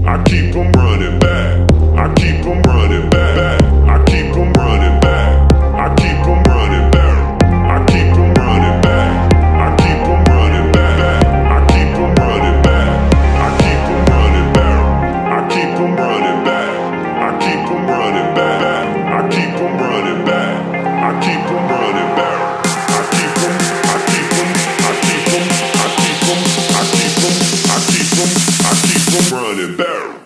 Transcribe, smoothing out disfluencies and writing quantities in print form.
I keep them running back. I keep them running back. I keep them running back. I keep them running back. I keep them running back. I keep them running back. I keep them running back. I keep them running back. I keep them running back. I keep them running back. I keep them running back. I keep them running back. I keep them. I keep them. I keep them. I keep them. I keep them. I keep them. I keep them running back.